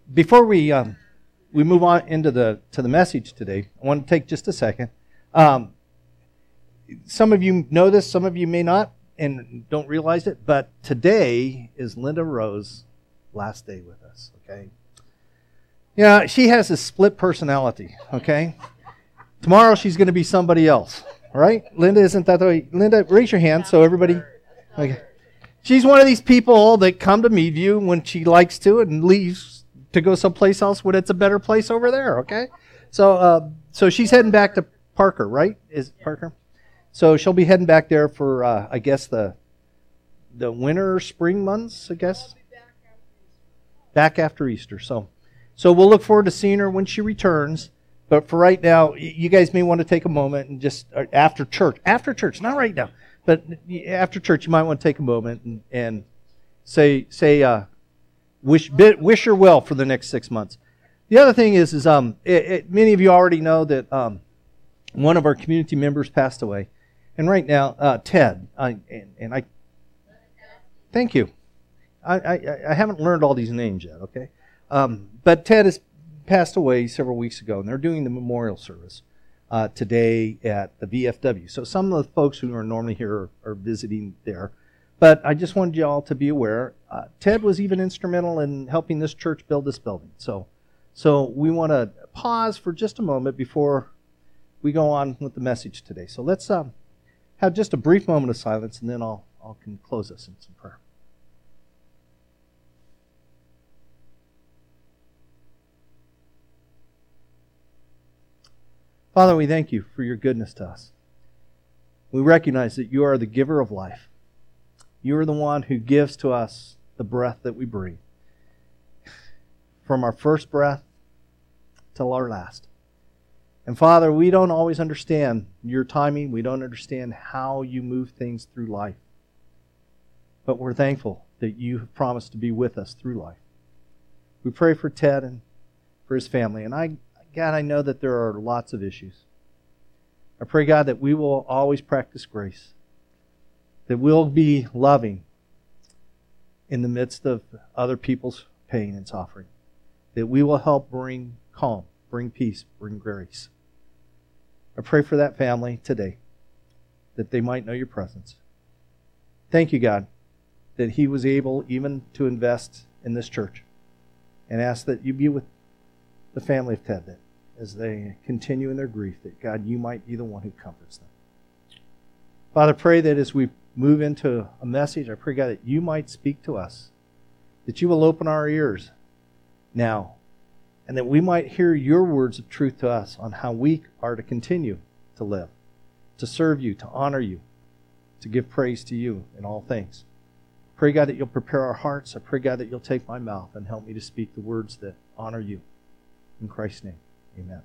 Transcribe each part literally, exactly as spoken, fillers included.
before we um, we move on into the to the message today, I want to take just a second. Um, some of you know this, some of you may not, and don't realize it. But today is Linda Rose's last day with us. Okay. Yeah, she has a split personality. Okay. Tomorrow she's going to be somebody else. Right? Linda, isn't that the way? Linda, raise your hand so everybody. Okay. She's one of these people that come to Meadview when she likes to and leaves to go someplace else when it's a better place over there, okay? So uh, so she's heading back to Parker, right? Is it Parker? So she'll be heading back there for, uh, I guess, the the winter, spring months, I guess? Back after Easter. So, so we'll look forward to seeing her when she returns. But for right now, you guys may want to take a moment and just, uh, after church, after church, not right now, but after church, you might want to take a moment and, and say, say, uh, wish, wish her well for the next six months. The other thing is, is um, it, it, many of you already know that um, one of our community members passed away, and right now, uh, Ted, I, and, and I, thank you. I, I, I haven't learned all these names yet, okay? Um, but Ted is. Passed away several weeks ago, and they're doing the memorial service uh, today at the V F W. So some of the folks who are normally here are, are visiting there. But I just wanted you all to be aware, uh, Ted was even instrumental in helping this church build this building. So, so we want to pause for just a moment before we go on with the message today. So let's um, have just a brief moment of silence, and then I'll, I'll can close us in some prayer. Father, we thank you for your goodness to us. We recognize that you are the giver of life. You are the one who gives to us the breath that we breathe. From our first breath till our last. And Father, we don't always understand your timing. We don't understand how you move things through life. But we're thankful that you have promised to be with us through life. We pray for Ted and for his family. And I God, I know that there are lots of issues. I pray, God, that we will always practice grace, that we'll be loving in the midst of other people's pain and suffering, that we will help bring calm, bring peace, bring grace. I pray for that family today, that they might know your presence. Thank you, God, that he was able even to invest in this church, and ask that you be with the family of Ted, that as they continue in their grief, that God, you might be the one who comforts them. Father, pray that as we move into a message, I pray, God, that you might speak to us, that you will open our ears now, and that we might hear your words of truth to us on how we are to continue to live, to serve you, to honor you, to give praise to you in all things. Pray, God, that you'll prepare our hearts. I pray, God, that you'll take my mouth and help me to speak the words that honor you. In Christ's name, amen.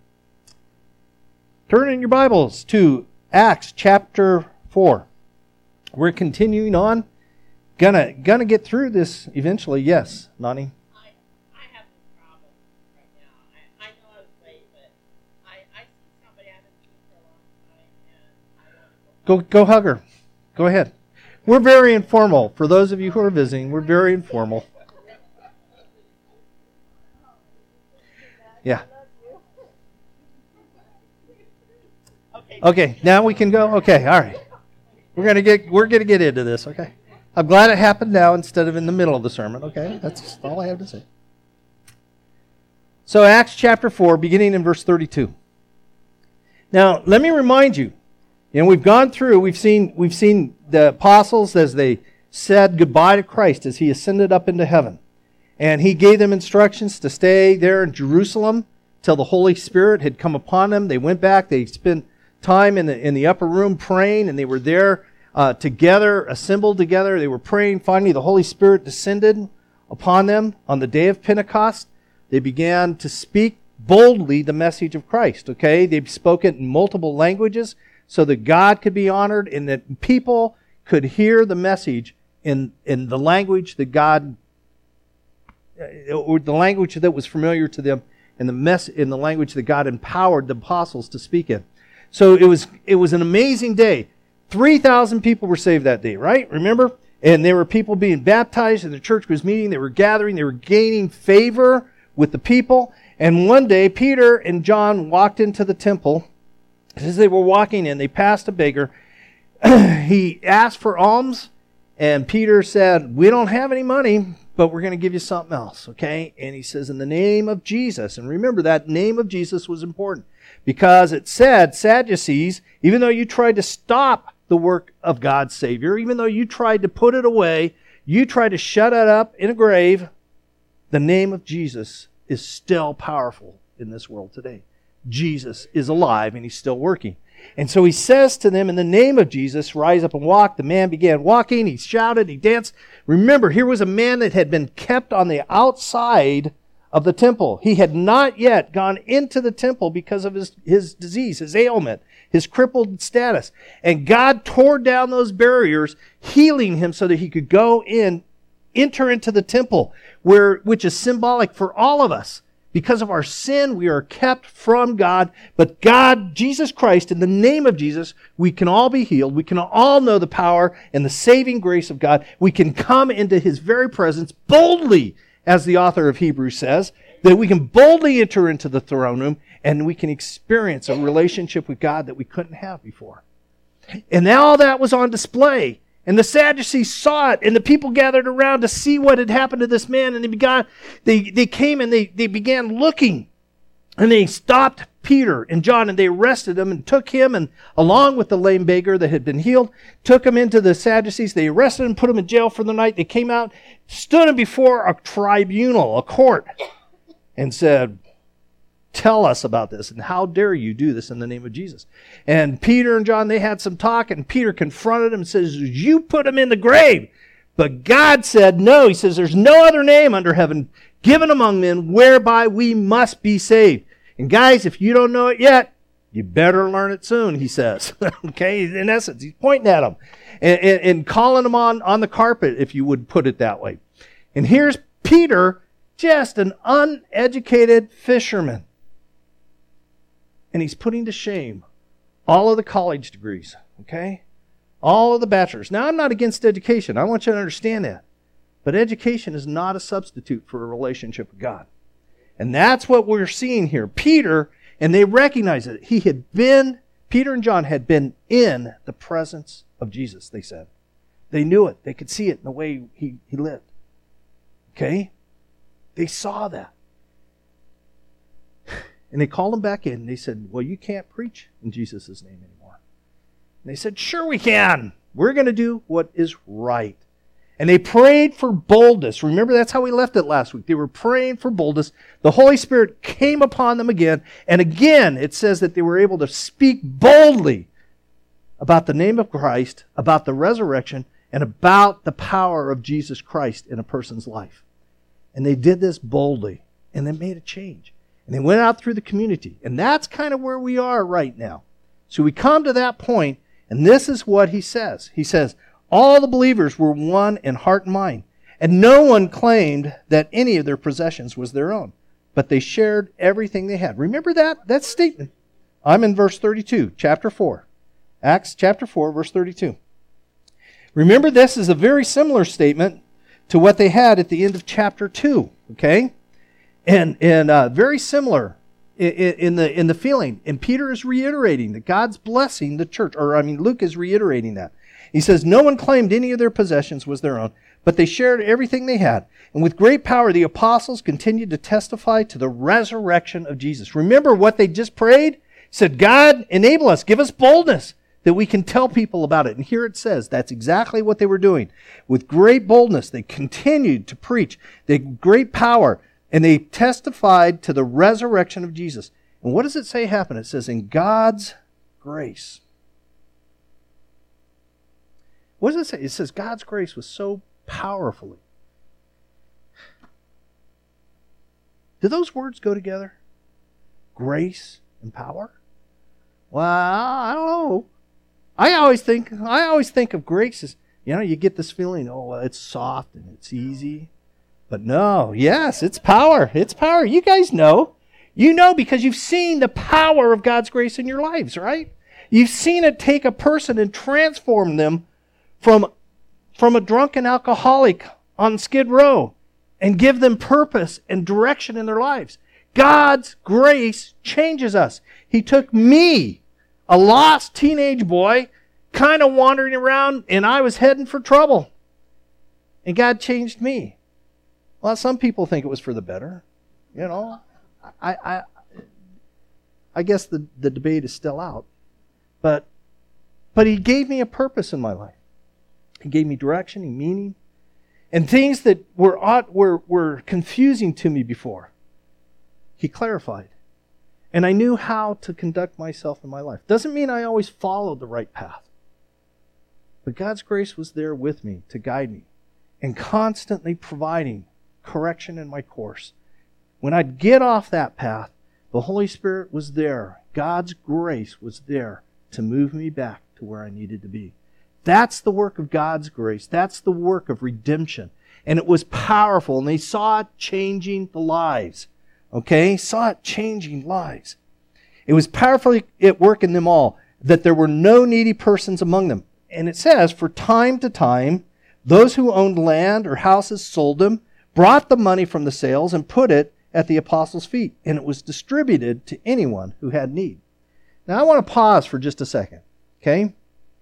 Turn in your Bibles to Acts chapter four. We're continuing on. Gonna gonna get through this eventually. Yes, Nani? I, I have this problem right now. I, I know I was late, but I, I see somebody I haven't seen for a long time, and I want to go. Go, go hug her. Go ahead. We're very informal. For those of you who are visiting, we're very informal. Yeah. Okay, now we can go. Okay, all right. We're gonna get we're gonna get into this. Okay. I'm glad it happened now instead of in the middle of the sermon. Okay, that's all I have to say. So Acts chapter four, beginning in verse thirty-two. Now let me remind you. You know, we've gone through. We've seen we've seen the apostles as they said goodbye to Christ as he ascended up into heaven. And he gave them instructions to stay there in Jerusalem till the Holy Spirit had come upon them. They went back. They spent time in the in the upper room praying, and they were there uh, together, assembled together. They were praying. Finally, the Holy Spirit descended upon them on the day of Pentecost. They began to speak boldly the message of Christ. Okay, they spoke it in multiple languages so that God could be honored and that people could hear the message in in the language that God. Or the language that was familiar to them, and the mess in the language that God empowered the apostles to speak in. So it was it was an amazing day. three thousand people were saved that day, right? Remember? And there were people being baptized, and the church was meeting. They were gathering. They were gaining favor with the people. And one day, Peter and John walked into the temple. As they were walking in, they passed a beggar. He asked for alms, and Peter said, we don't have any money, but we're going to give you something else, okay? And he says, in the name of Jesus. And remember, that name of Jesus was important because it said, Sadducees, even though you tried to stop the work of God's Savior, even though you tried to put it away, you tried to shut it up in a grave, the name of Jesus is still powerful in this world today. Jesus is alive and he's still working. And so he says to them, in the name of Jesus, rise up and walk. The man began walking. He shouted. He danced. Remember, here was a man that had been kept on the outside of the temple. He had not yet gone into the temple because of his, his disease, his ailment, his crippled status. And God tore down those barriers, healing him so that he could go in, enter into the temple, where which is symbolic for all of us. Because of our sin, we are kept from God. But God, Jesus Christ, in the name of Jesus, we can all be healed. We can all know the power and the saving grace of God. We can come into his very presence boldly, as the author of Hebrews says, that we can boldly enter into the throne room and we can experience a relationship with God that we couldn't have before. And now all that was on display. And the Sadducees saw it, and the people gathered around to see what had happened to this man. And they began, they, they came and they, they began looking. And they stopped Peter and John, and they arrested him and took him, and along with the lame beggar that had been healed, took him into the Sadducees. They arrested him, put him in jail for the night. They came out, stood him before a tribunal, a court, and said, tell us about this, and how dare you do this in the name of Jesus? And Peter and John, they had some talk, and Peter confronted him and says, you put him in the grave. But God said no. He says, there's no other name under heaven given among men whereby we must be saved. And guys, if you don't know it yet, you better learn it soon, he says. Okay, in essence, he's pointing at them and, and, and calling them on, on the carpet, if you would put it that way. And here's Peter, just an uneducated fisherman. And he's putting to shame all of the college degrees, okay? All of the bachelors. Now, I'm not against education. I want you to understand that. But education is not a substitute for a relationship with God. And that's what we're seeing here. Peter, and they recognize it. He had been, Peter and John had been in the presence of Jesus, they said. They knew it. They could see it in the way he, he lived. Okay? They saw that. And they called him back in. And they said, well, you can't preach in Jesus' name anymore. And they said, sure we can. We're going to do what is right. And they prayed for boldness. Remember, that's how we left it last week. They were praying for boldness. The Holy Spirit came upon them again. And again, it says that they were able to speak boldly about the name of Christ, about the resurrection, and about the power of Jesus Christ in a person's life. And they did this boldly. And they made a change. And they went out through the community. And that's kind of where we are right now. So we come to that point, and this is what he says. He says, all the believers were one in heart and mind, and no one claimed that any of their possessions was their own, but they shared everything they had. Remember that? That statement. I'm in verse thirty-two, chapter four. Acts chapter four, verse thirty-two. Remember, this is a very similar statement to what they had at the end of chapter two, okay? And and uh, very similar in, in the in the feeling. And Peter is reiterating that God's blessing the church, or I mean, Luke is reiterating that. He says, no one claimed any of their possessions was their own, but they shared everything they had. And with great power, the apostles continued to testify to the resurrection of Jesus. Remember what they just prayed? He said, God, enable us, give us boldness that we can tell people about it. And here it says, that's exactly what they were doing. With great boldness, they continued to preach. They had great power, and they testified to the resurrection of Jesus. And what does it say happened? It says, in God's grace. What does it say? It says God's grace was so powerfully. Do those words go together? Grace and power? Well, I don't know. I always think I always think of grace as, you know, you get this feeling, oh, well, it's soft and it's easy. But no, yes, it's power. It's power. You guys know. You know because you've seen the power of God's grace in your lives, right? You've seen it take a person and transform them From, from a drunken alcoholic on Skid Row and give them purpose and direction in their lives. God's grace changes us. He took me, a lost teenage boy, kind of wandering around, and I was heading for trouble. And God changed me. Well, some people think it was for the better. You know, I I, I guess the, the debate is still out. But but He gave me a purpose in my life. He gave me direction and meaning. And things that were odd, were were confusing to me before, He clarified. And I knew how to conduct myself in my life. Doesn't mean I always followed the right path. But God's grace was there with me to guide me and constantly providing correction in my course. When I'd get off that path, the Holy Spirit was there. God's grace was there to move me back to where I needed to be. That's the work of God's grace. That's the work of redemption. And it was powerful, and they saw it changing the lives. Okay? Saw it changing lives. It was powerfully at work in them all, that there were no needy persons among them. And it says, for time to time, those who owned land or houses sold them, brought the money from the sales, and put it at the apostles' feet. And it was distributed to anyone who had need. Now I want to pause for just a second. Okay?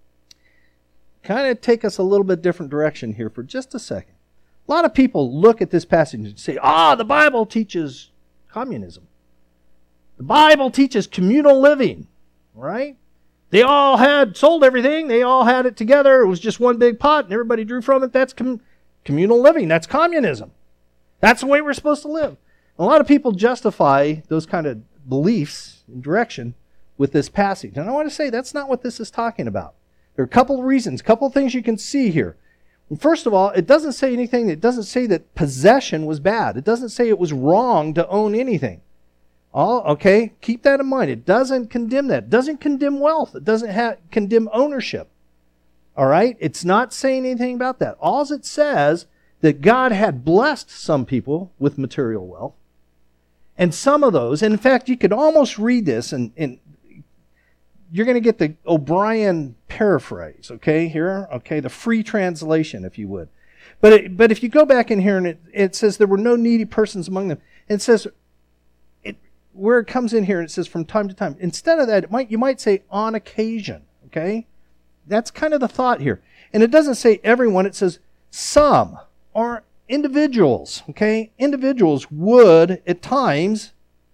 Kind of take us a little bit different direction here for just a second. A lot of people look at this passage and say, ah, the Bible teaches communism. The Bible teaches communal living, right? They all had sold everything. They all had it together. It was just one big pot and everybody drew from it. That's com- communal living. That's communism. That's the way we're supposed to live. A lot of people justify those kind of beliefs and direction with this passage. And I want to say that's not what this is talking about. There are a couple of reasons, a couple of things you can see here. First of all, it doesn't say anything, it doesn't say that possession was bad. It doesn't say it was wrong to own anything. All, okay, keep that in mind. It doesn't condemn that. It doesn't condemn wealth. It doesn't ha- condemn ownership. All right? It's not saying anything about that. All it says that God had blessed some people with material wealth. And some of those, and in fact, you could almost read this, and, and you're going to get the O'Brien paraphrase, okay, here, okay, the free translation, if you would. But it, but if you go back in here, and it, it says there were no needy persons among them, it says, it, where it comes in here, it says from time to time. Instead of that, it might you might say on occasion, okay? That's kind of the thought here. And it doesn't say everyone, it says some, or individuals, okay? Individuals would, at times,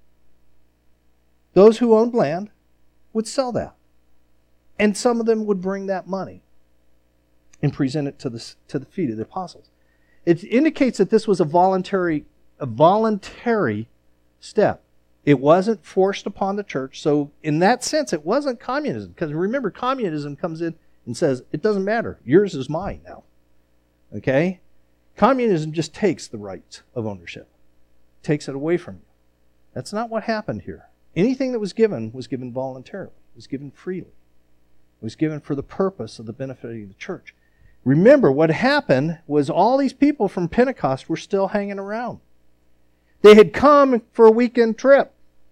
those who owned land would sell that. And some of them would bring that money and present it to the, to the feet of the apostles. It indicates that this was a voluntary, a voluntary step. It wasn't forced upon the church. So in that sense, it wasn't communism. Because remember, communism comes in and says, it doesn't matter. Yours is mine now. Okay? Communism just takes the rights of ownership. Takes it away from you. That's not what happened here. Anything that was given was given voluntarily. It was given freely. It was given for the purpose of the benefit of the church. Remember, what happened was all these people from Pentecost were still hanging around. They had come for a weekend trip.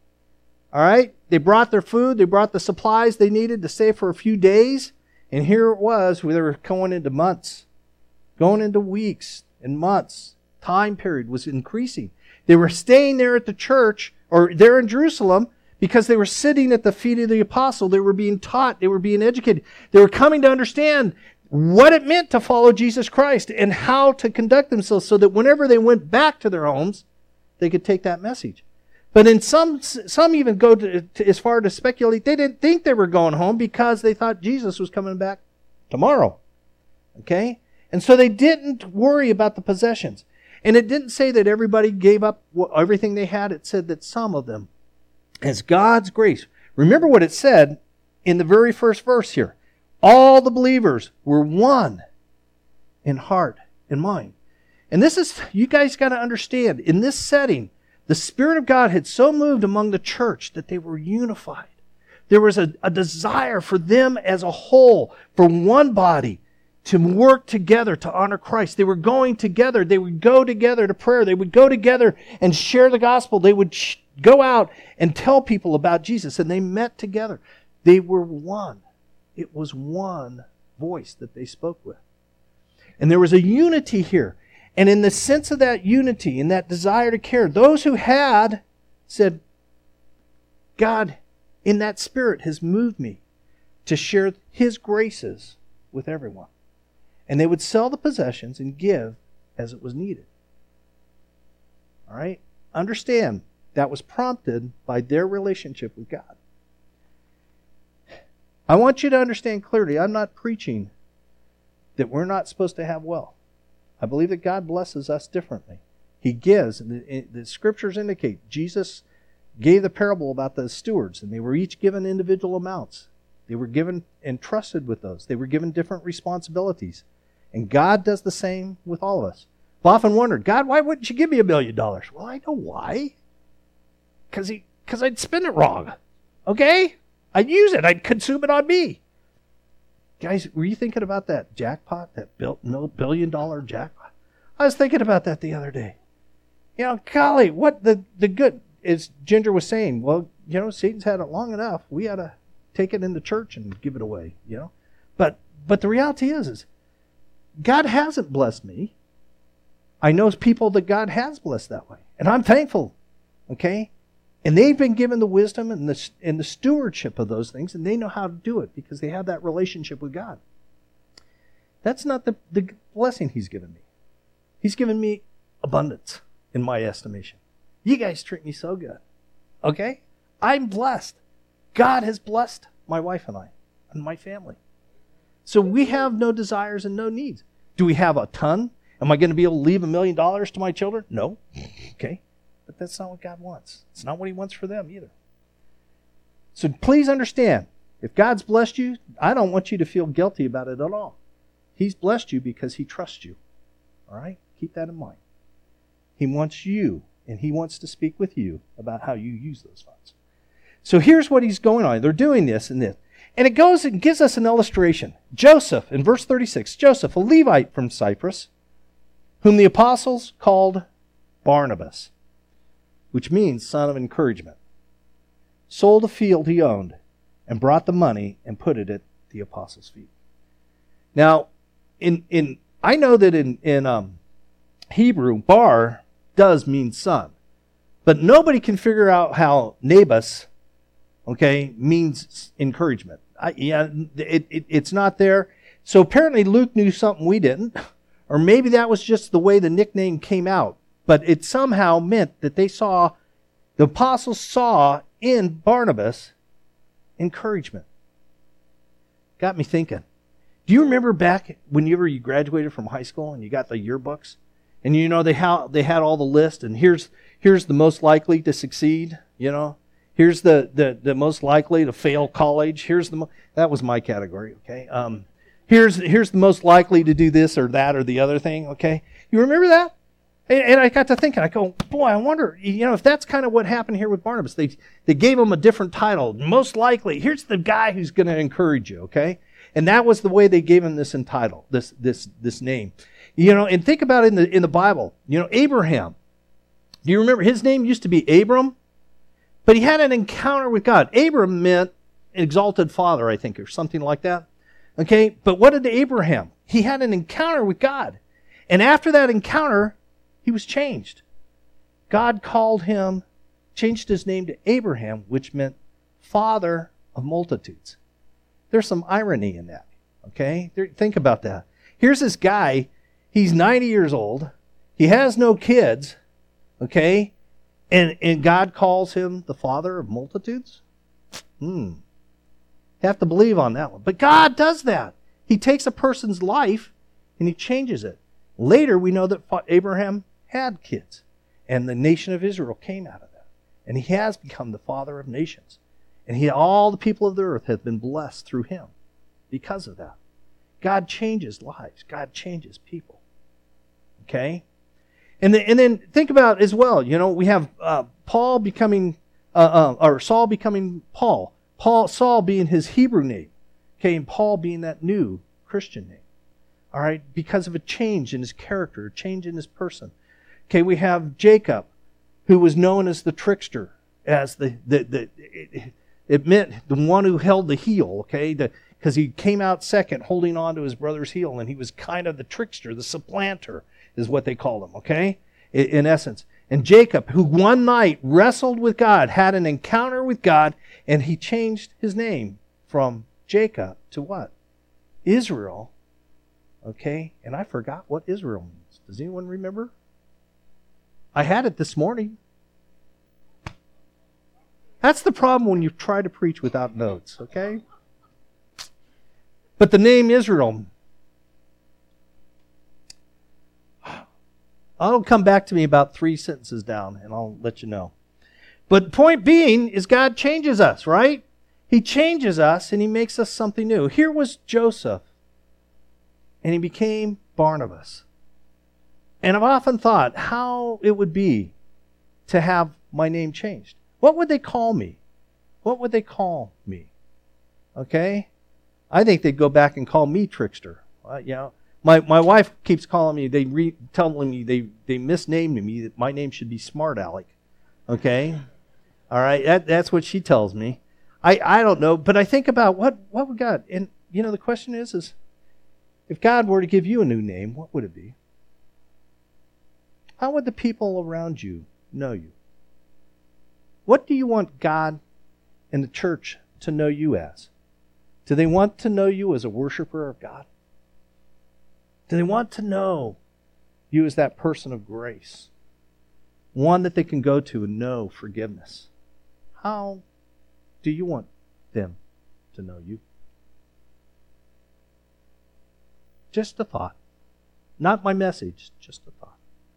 All right? They brought their food. They brought the supplies they needed to stay for a few days. And here it was. They were going into months. Going into weeks and months. Time period was increasing. They were staying there at the church, or there in Jerusalem, because they were sitting at the feet of the apostle. They were being taught. They were being educated. They were coming to understand what it meant to follow Jesus Christ and how to conduct themselves so that whenever they went back to their homes, they could take that message. But in some, some even go to, to as far to speculate, they didn't think they were going home because they thought Jesus was coming back tomorrow. Okay? And so they didn't worry about the possessions. And it didn't say that everybody gave up everything they had. It said that some of them, as God's grace. Remember what it said in the very first verse here. All the believers were one in heart and mind. And this is, you guys got to understand, in this setting, the Spirit of God had so moved among the church that they were unified. There was a, a desire for them as a whole, for one body, to work together to honor Christ. They were going together. They would go together to prayer. They would go together and share the gospel. They would sh- go out and tell people about Jesus. And they met together. They were one. It was one voice that they spoke with. And there was a unity here. And in the sense of that unity and that desire to care, those who had said, God, in that spirit, has moved me to share His graces with everyone. And they would sell the possessions and give as it was needed. All right? Understand, that was prompted by their relationship with God. I want you to understand clearly, I'm not preaching that we're not supposed to have wealth. I believe that God blesses us differently. He gives, and the, the scriptures indicate Jesus gave the parable about the stewards, and they were each given individual amounts. They were given and trusted with those. They were given different responsibilities. And God does the same with all of us. I've often wondered, God, why wouldn't you give me a million dollars? Well, I know why. Because he, because I'd spend it wrong. Okay? I'd use it. I'd consume it on me. Guys, were you thinking about that jackpot, that billion dollar jackpot? I was thinking about that the other day. You know, golly, what the, the good, as Ginger was saying, well, you know, Satan's had it long enough. We ought to take it into church and give it away, you know. But but the reality is, is God hasn't blessed me. I know people that God has blessed that way. And I'm thankful, okay? And they've been given the wisdom and the, and the stewardship of those things, and they know how to do it because they have that relationship with God. That's not the, the blessing He's given me. He's given me abundance, in my estimation. You guys treat me so good. Okay? I'm blessed. God has blessed my wife and I and my family. So we have no desires and no needs. Do we have a ton? Am I going to be able to leave a million dollars to my children? No. Okay? But that's not what God wants. It's not what He wants for them either. So please understand, if God's blessed you, I don't want you to feel guilty about it at all. He's blessed you because He trusts you. All right? Keep that in mind. He wants you, and He wants to speak with you about how you use those funds. So here's what He's going on. They're doing this and this. And it goes and gives us an illustration. Joseph, in verse thirty-six, Joseph, a Levite from Cyprus, whom the apostles called Barnabas, which means son of encouragement, sold a field he owned and brought the money and put it at the apostles' feet. Now, in in I know that in, in um, Hebrew, bar does mean son. But nobody can figure out how Nabas, okay, means encouragement. I, yeah, it, it, it's not there. So apparently Luke knew something we didn't. Or maybe that was just the way the nickname came out. But it somehow meant that they saw, the apostles saw in Barnabas encouragement. Got me thinking. Do you remember back whenever you graduated from high school and you got the yearbooks? And you know, they ha- they had all the list, and here's here's the most likely to succeed, you know. Here's the, the, the most likely to fail college. Here's the mo- that was my category, okay. Um, here's here's the most likely to do this or that or the other thing, okay. You remember that? And, and I got to thinking, I go, boy, I wonder, you know, if that's kind of what happened here with Barnabas. They they gave him a different title. Most likely, here's the guy who's going to encourage you, okay. And that was the way they gave him this title, this this this name. You know, and think about it in the in the Bible. You know, Abraham. Do you remember his name used to be Abram? But he had an encounter with God. Abram meant exalted father, I think, or something like that. Okay? But what did Abraham? He had an encounter with God. And after that encounter, he was changed. God called him, changed his name to Abraham, which meant father of multitudes. There's some irony in that. Okay? There, think about that. Here's this guy. He's ninety years old. He has no kids. Okay? And, and God calls him the father of multitudes? Hmm. You have to believe on that one. But God does that. He takes a person's life and He changes it. Later, we know that Abraham had kids. And the nation of Israel came out of that. And he has become the father of nations. And he, all the people of the earth have been blessed through him because of that. God changes lives. God changes people. Okay? And then, and then think about as well, you know, we have uh, Paul becoming, uh, uh, or Saul becoming Paul. Paul, Saul being his Hebrew name. Okay, and Paul being that new Christian name. All right, because of a change in his character, a change in his person. Okay, we have Jacob, who was known as the trickster, as the, the, the it, it meant the one who held the heel, okay, because he came out second holding on to his brother's heel, and he was kind of the trickster, the supplanter. is what they called him, okay? In, in essence. And Jacob, who one night wrestled with God, had an encounter with God, and he changed his name from Jacob to what? Israel. Okay? And I forgot what Israel means. Does anyone remember? I had it this morning. That's the problem when you try to preach without notes, okay? But the name Israel, it'll come back to me about three sentences down, and I'll let you know. But point being is God changes us, right? He changes us, and he makes us something new. Here was Joseph, and he became Barnabas. And I've often thought how it would be to have my name changed. What would they call me? What would they call me? Okay? I think they'd go back and call me trickster. Uh, you know, my, my wife keeps calling me, they re, telling me they, they misnamed me, that my name should be Smart Alec. Okay? All right? That, that's what she tells me. I, I don't know, but I think about what, what would God, and you know, the question is, is if God were to give you a new name, what would it be? How would the people around you know you? What do you want God and the church to know you as? Do they want to know you as a worshiper of God? Do they want to know you as that person of grace? One that they can go to and know forgiveness. How do you want them to know you? Just a thought. Not my message, just a thought.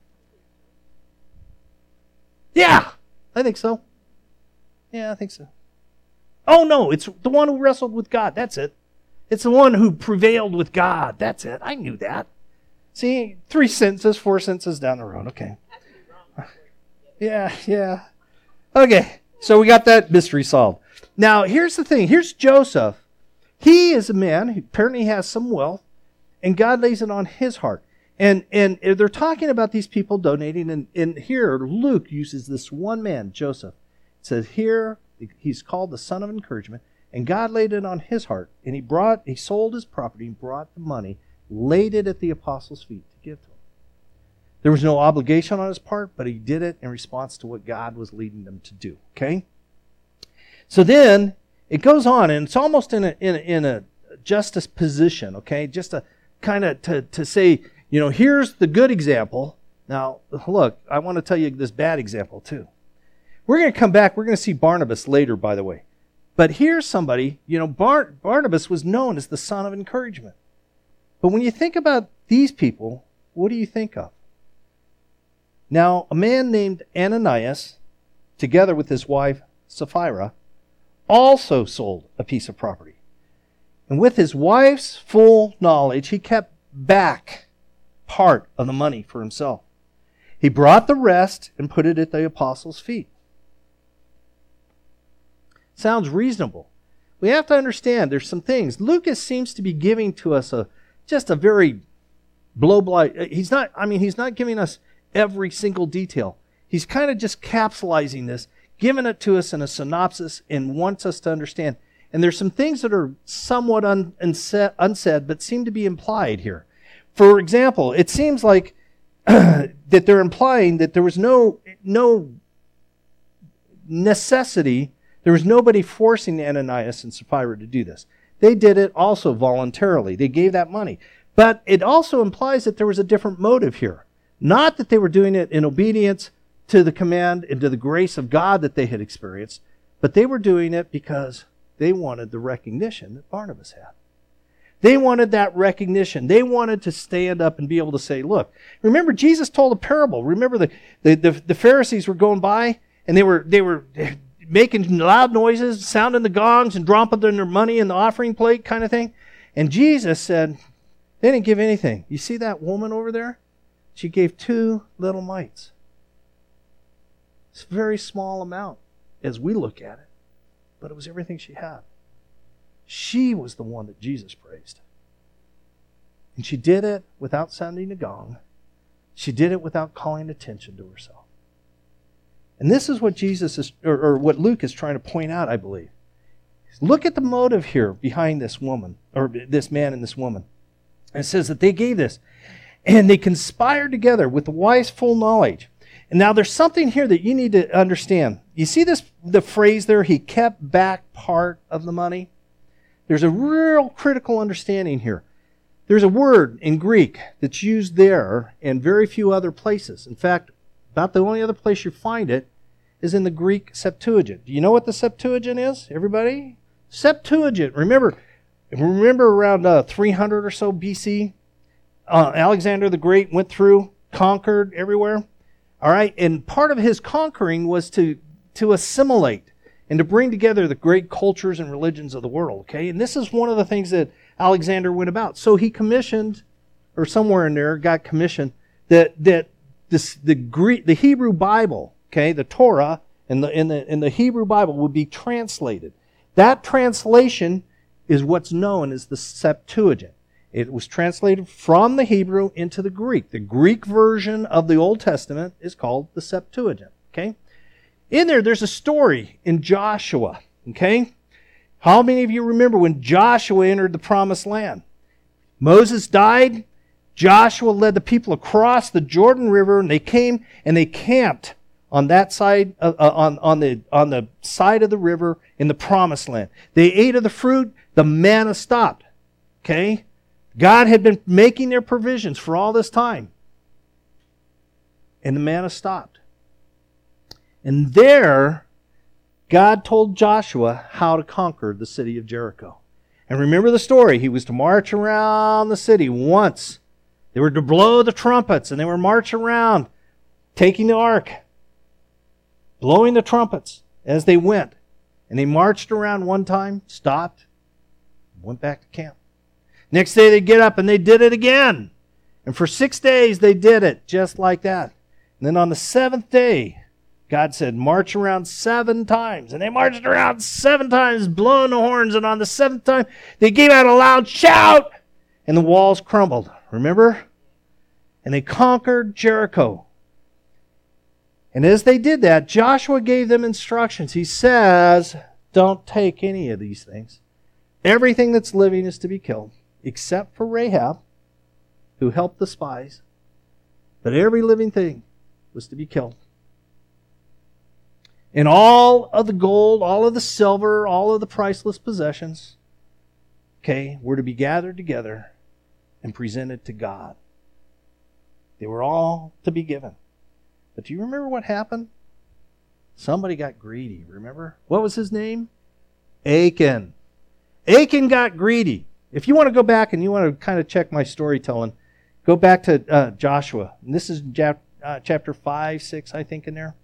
Yeah, I think so. Yeah, I think so. Oh, no, it's the one who wrestled with God. That's it. It's the one who prevailed with God. That's it. I knew that. See, three sentences, four sentences down the road. Okay. Yeah, yeah. Okay, so we got that mystery solved. Now, here's the thing. Here's Joseph. He is a man who apparently has some wealth, and God lays it on his heart. And and they're talking about these people donating, and, and here Luke uses this one man, Joseph. It says here, he's called the son of encouragement, and God laid it on his heart, and he brought, he sold his property, brought the money, laid it at the apostles' feet to give to them. There was no obligation on his part, but he did it in response to what God was leading them to do. Okay? So then it goes on, and it's almost in a in a, in a justice position. Okay, just a kind of to to say, you know, here's the good example. Now, look, I want to tell you this bad example too. We're going to come back. We're going to see Barnabas later, by the way. But here's somebody, you know, Bar- Barnabas was known as the son of encouragement. But when you think about these people, what do you think of? Now, a man named Ananias, together with his wife Sapphira, also sold a piece of property. And with his wife's full knowledge, he kept back part of the money for himself. He brought the rest and put it at the apostles' feet. Sounds reasonable. We have to understand there's some things. Lucas seems to be giving to us a just a very blow-by. He's not, I mean, he's not giving us every single detail. He's kind of just capsulizing this, giving it to us in a synopsis, and wants us to understand. And there's some things that are somewhat un, unsaid, unsaid, but seem to be implied here. For example, it seems like that they're implying that there was no no necessity. There was nobody forcing Ananias and Sapphira to do this. They did it also voluntarily. They gave that money. But it also implies that there was a different motive here. Not that they were doing it in obedience to the command and to the grace of God that they had experienced, but they were doing it because they wanted the recognition that Barnabas had. They wanted that recognition. They wanted to stand up and be able to say, look, remember Jesus told a parable. Remember the, the, the, the Pharisees were going by and they were they were making loud noises, sounding the gongs and dropping their money in the offering plate kind of thing. And Jesus said, they didn't give anything. You see that woman over there? She gave two little mites. It's a very small amount as we look at it, but it was everything she had. She was the one that Jesus praised. And she did it without sounding a gong. She did it without calling attention to herself. And this is what Jesus is, or, or what Luke is trying to point out, I believe. Look at the motive here behind this woman, or this man and this woman. And it says that they gave this. And they conspired together with the wise full knowledge. And now there's something here that you need to understand. You see this, the phrase there, he kept back part of the money? There's a real critical understanding here. There's a word in Greek that's used there and very few other places. In fact, about the only other place you find it is in the Greek Septuagint. Do you know what the Septuagint is, everybody? Septuagint. Remember, remember around uh, three hundred or so B C, uh, Alexander the Great went through, conquered everywhere. All right, and part of his conquering was to, to assimilate and to bring together the great cultures and religions of the world, okay? And this is one of the things that Alexander went about. So he commissioned, or somewhere in there got commissioned, that that this the Greek, the Hebrew Bible, okay, the Torah and the in the in the Hebrew Bible would be translated. That translation is what's known as the Septuagint. It was translated from the Hebrew into the Greek. The Greek version of the Old Testament is called the Septuagint, okay? In there, there's a story in Joshua, okay? How many of you remember when Joshua entered the Promised Land? Moses died. Joshua led the people across the Jordan River, and they came and they camped on that side, uh, uh, on, on, the, on the side of the river in the Promised Land. They ate of the fruit. The manna stopped, okay? God had been making their provisions for all this time. And the manna stopped. And there, God told Joshua how to conquer the city of Jericho. And remember the story. He was to march around the city once. They were to blow the trumpets, and they were march around, taking the ark, blowing the trumpets as they went. And they marched around one time, stopped, went back to camp. Next day they get up and they did it again. And for six days they did it just like that. And then on the seventh day, God said, march around seven times. And they marched around seven times, blowing the horns. And on the seventh time, they gave out a loud shout. And the walls crumbled. Remember? And they conquered Jericho. And as they did that, Joshua gave them instructions. He says, don't take any of these things. Everything that's living is to be killed, except for Rahab, who helped the spies. But every living thing was to be killed. And all of the gold, all of the silver, all of the priceless possessions, okay, were to be gathered together and presented to God. They were all to be given. But do you remember what happened? Somebody got greedy, remember? What was his name? Achan. Achan got greedy. If you want to go back and you want to kind of check my storytelling, go back to uh, Joshua. And this is Jap- uh, chapter five, six, I think, in there.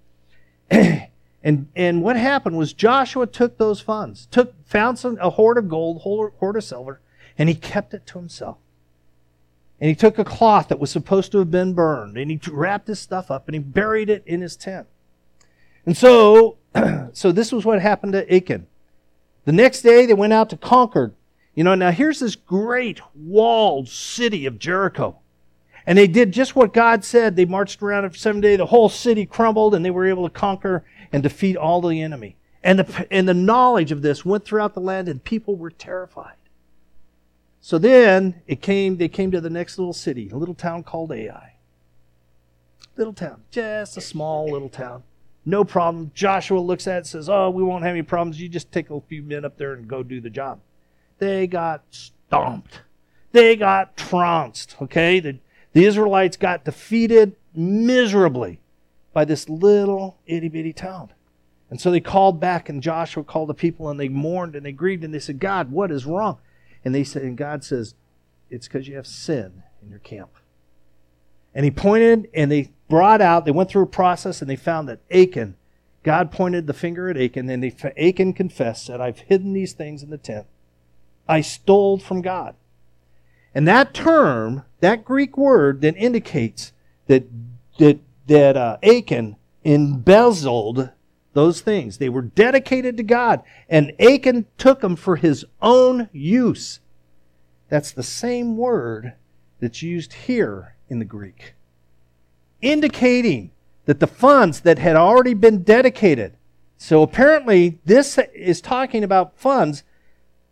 and and what happened was Joshua took those funds, took found some a hoard of gold, hoard, hoard of silver, and he kept it to himself. And he took a cloth that was supposed to have been burned, and he wrapped this stuff up, and he buried it in his tent. And so, so this was what happened to Achan. The next day, they went out to conquer. You know, now here's this great walled city of Jericho. And they did just what God said. They marched around it for seven days. The whole city crumbled, and they were able to conquer and defeat all the enemy. And the, and the knowledge of this went throughout the land, and people were terrified. So then it came. They came to the next little city, a little town called Ai. Little town, just a small little town. No problem. Joshua looks at it and says, oh, we won't have any problems. You just take a few men up there and go do the job. They got stomped. They got trounced, okay? The, the Israelites got defeated miserably by this little itty-bitty town. And so they called back, and Joshua called the people, and they mourned, and they grieved, and they said, God, what is wrong? And they said, and God says, it's because you have sin in your camp. And he pointed, and they brought out, they went through a process, and they found that Achan, God pointed the finger at Achan, and they, Achan confessed, said, I've hidden these things in the tent. I stole from God. And that term, that Greek word that indicates that, that, that uh, Achan embezzled those things. They were dedicated to God, and Achan took them for his own use. That's the same word that's used here in the Greek, indicating that the funds that had already been dedicated. So apparently this is talking about funds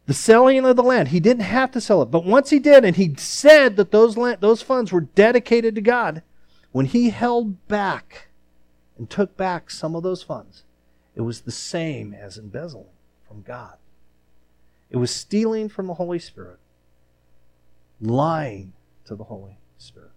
The selling of the land. He didn't have to sell it. But once he did, and he said that those land, those funds were dedicated to God, when he held back and took back some of those funds, it was the same as embezzling from God. It was stealing from the Holy Spirit, lying to the Holy Spirit.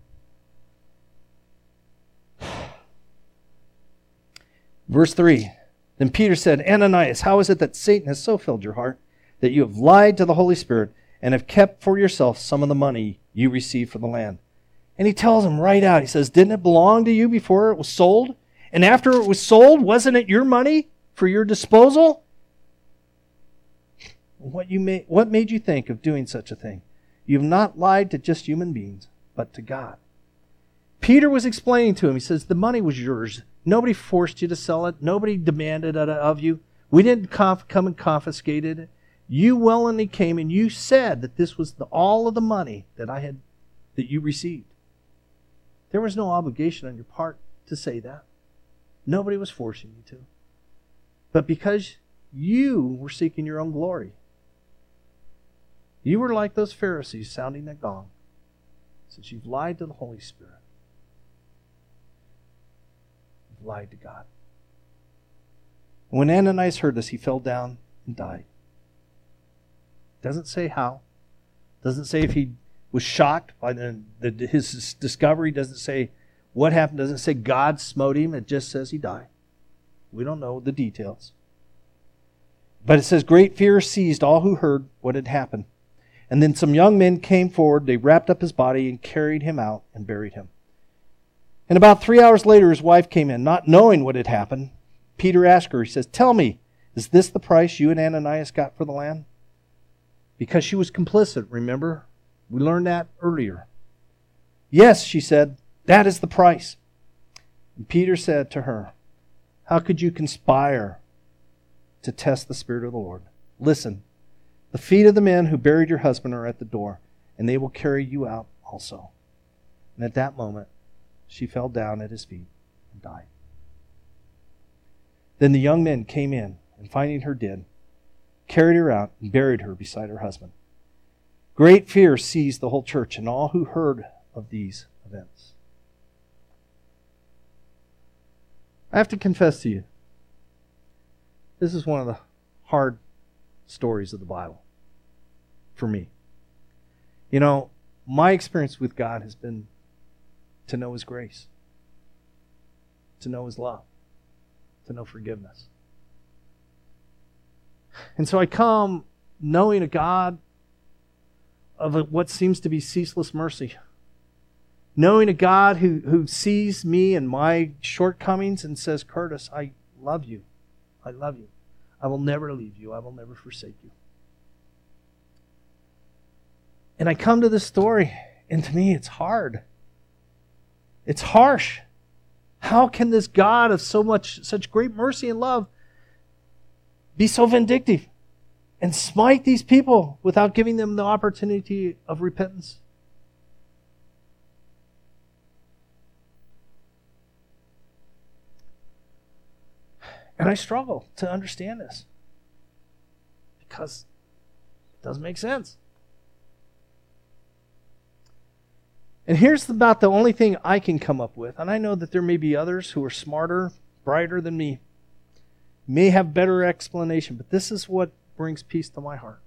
Verse three, then Peter said, Ananias, how is it that Satan has so filled your heart that you have lied to the Holy Spirit and have kept for yourself some of the money you received for the land? And he tells him right out, he says, didn't it belong to you before it was sold? And after it was sold, wasn't it your money for your disposal? What, you made, what made you think of doing such a thing? You have not lied to just human beings, but to God. Peter was explaining to him, he says, the money was yours. Nobody forced you to sell it. Nobody demanded it of you. We didn't conf- come and confiscated it. You willingly came and you said that this was the, all of the money that I had, that you received. There was no obligation on your part to say that. Nobody was forcing you to. But because you were seeking your own glory, you were like those Pharisees sounding that gong, since you've lied to the Holy Spirit. You've lied to God. When Ananias heard this, he fell down and died. Doesn't say how. Doesn't say if he was shocked by the, the, his discovery. Doesn't say what happened. Doesn't say God smote him. It just says he died. We don't know the details. But it says great fear seized all who heard what had happened. And then some young men came forward. They wrapped up his body and carried him out and buried him. And about three hours later, his wife came in, not knowing what had happened. Peter asked her, he says, tell me, is this the price you and Ananias got for the land? Because she was complicit, remember? We learned that earlier. Yes, she said, that is the price. And Peter said to her, how could you conspire to test the Spirit of the Lord? Listen, the feet of the men who buried your husband are at the door, and they will carry you out also. And at that moment, she fell down at his feet and died. Then the young men came in, and finding her dead, carried her out and buried her beside her husband. Great fear seized the whole church and all who heard of these events. I have to confess to you, this is one of the hard stories of the Bible for me. You know, my experience with God has been to know His grace, to know His love, to know forgiveness. And so I come knowing a God of a, what seems to be ceaseless mercy. Knowing a God who, who sees me and my shortcomings and says, Curtis, I love you. I love you. I will never leave you. I will never forsake you. And I come to this story, and to me it's hard. It's harsh. How can this God of so much, such great mercy and love be so vindictive and smite these people without giving them the opportunity of repentance? And I struggle to understand this because it doesn't make sense. And here's about the only thing I can come up with. And I know that there may be others who are smarter, brighter than me, may have better explanation, but this is what brings peace to my heart.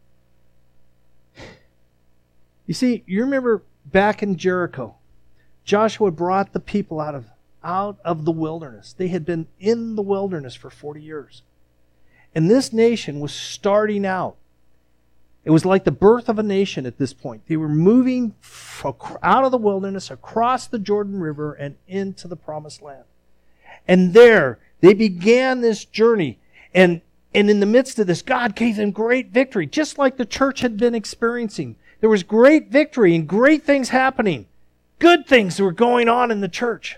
You see, you remember back in Jericho, Joshua brought the people out of out of the wilderness. They had been in the wilderness for forty years. And this nation was starting out. It was like the birth of a nation at this point. They were moving out of the wilderness, across the Jordan River, and into the promised land. And there, they began this journey. And, and in the midst of this, God gave them great victory, just like the church had been experiencing. There was great victory and great things happening. Good things were going on in the church.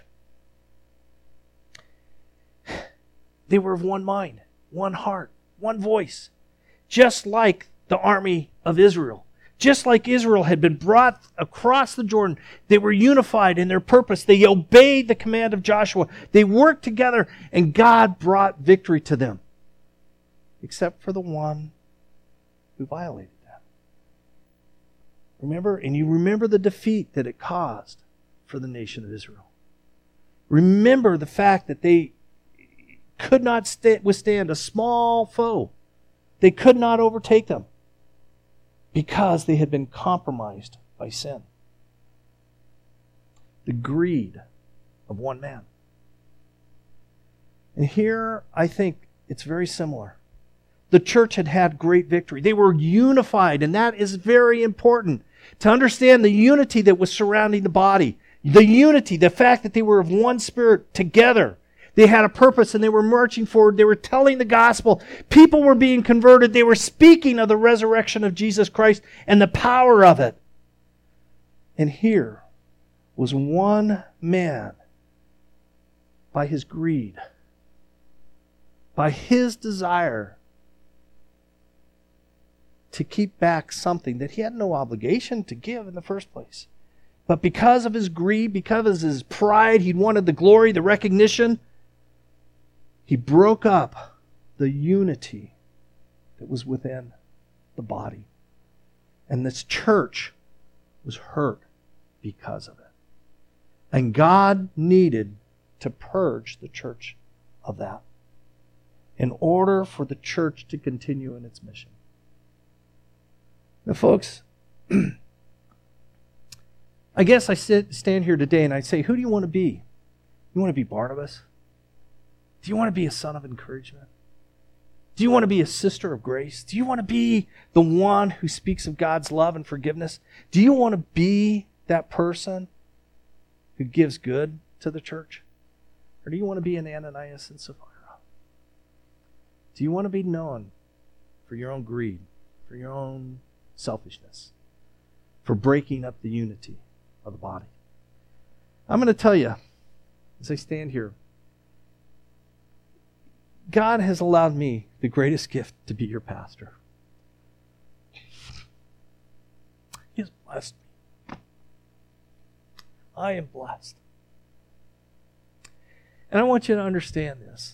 They were of one mind, one heart, one voice. Just like the army of Israel. Just like Israel had been brought across the Jordan, they were unified in their purpose. They obeyed the command of Joshua. They worked together, and God brought victory to them. Except for the one who violated that. Remember? And you remember the defeat that it caused for the nation of Israel. Remember the fact that they could not st- withstand a small foe. They could not overtake them because they had been compromised by sin. The greed of one man. And here, I think it's very similar. The church had had great victory. They were unified, and that is very important to understand the unity that was surrounding the body. The unity, the fact that they were of one spirit together. They had a purpose and they were marching forward. They were telling the gospel. People were being converted. They were speaking of the resurrection of Jesus Christ and the power of it. And here was one man, by his greed, by his desire to keep back something that he had no obligation to give in the first place. But because of his greed, because of his pride, he wanted the glory, the recognition, he broke up the unity that was within the body. And this church was hurt because of it. And God needed to purge the church of that in order for the church to continue in its mission. Now, folks, I guess I sit, stand here today and I say, who do you want to be? You want to be Barnabas? Do you want to be a son of encouragement? Do you want to be a sister of grace? Do you want to be the one who speaks of God's love and forgiveness? Do you want to be that person who gives good to the church? Or do you want to be an Ananias and Sapphira? Do you want to be known for your own greed, for your own selfishness, for breaking up the unity of the body? I'm going to tell you, as I stand here, God has allowed me the greatest gift to be your pastor. He has blessed me. I am blessed. And I want you to understand this.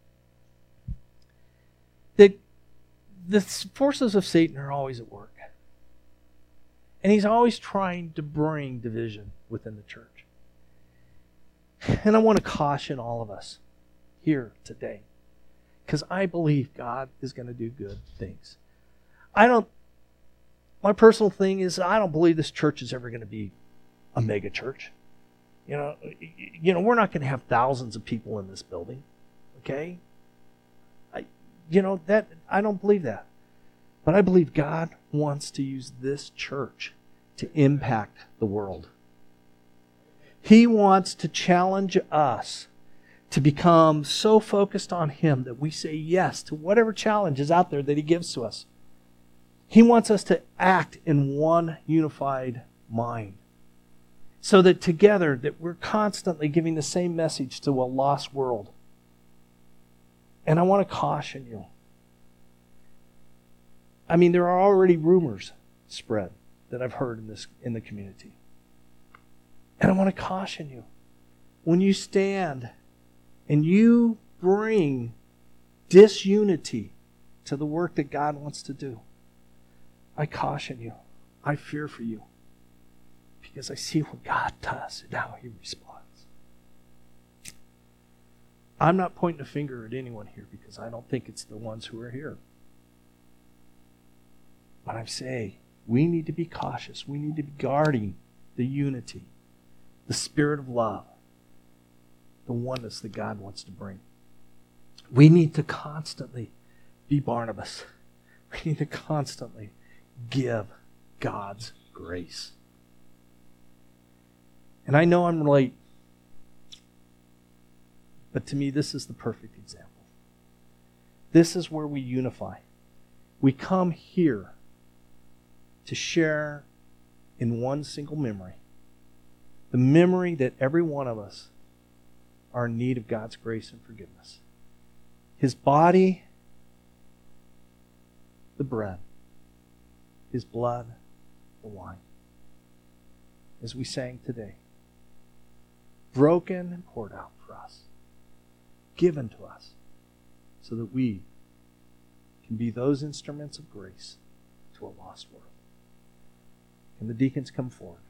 That the forces of Satan are always at work. And he's always trying to bring division within the church. And I want to caution all of us here today, because I believe God is going to do good things. I don't, my personal thing is I don't believe this church is ever going to be a mega church. You know, you know, we're not going to have thousands of people in this building. Okay? I, you know, that I don't believe that. But I believe God wants to use this church to impact the world. He wants to challenge us to become so focused on Him that we say yes to whatever challenge is out there that He gives to us. He wants us to act in one unified mind, so that together that we're constantly giving the same message to a lost world. And I want to caution you. I mean, there are already rumors spread that I've heard in this in the community. And I want to caution you. When you stand and you bring disunity to the work that God wants to do, I caution you. I fear for you. Because I see what God does and how He responds. I'm not pointing a finger at anyone here because I don't think it's the ones who are here. But I say, we need to be cautious. We need to be guarding the unity, the spirit of love, the oneness that God wants to bring. We need to constantly be Barnabas. We need to constantly give God's grace. And I know I'm late, but to me this is the perfect example. This is where we unify. We come here to share in one single memory. The memory that every one of us are in need of God's grace and forgiveness. His body, the bread. His blood, the wine. As we sang today. Broken and poured out for us. Given to us. So that we can be those instruments of grace to a lost world. Can the deacons come forward?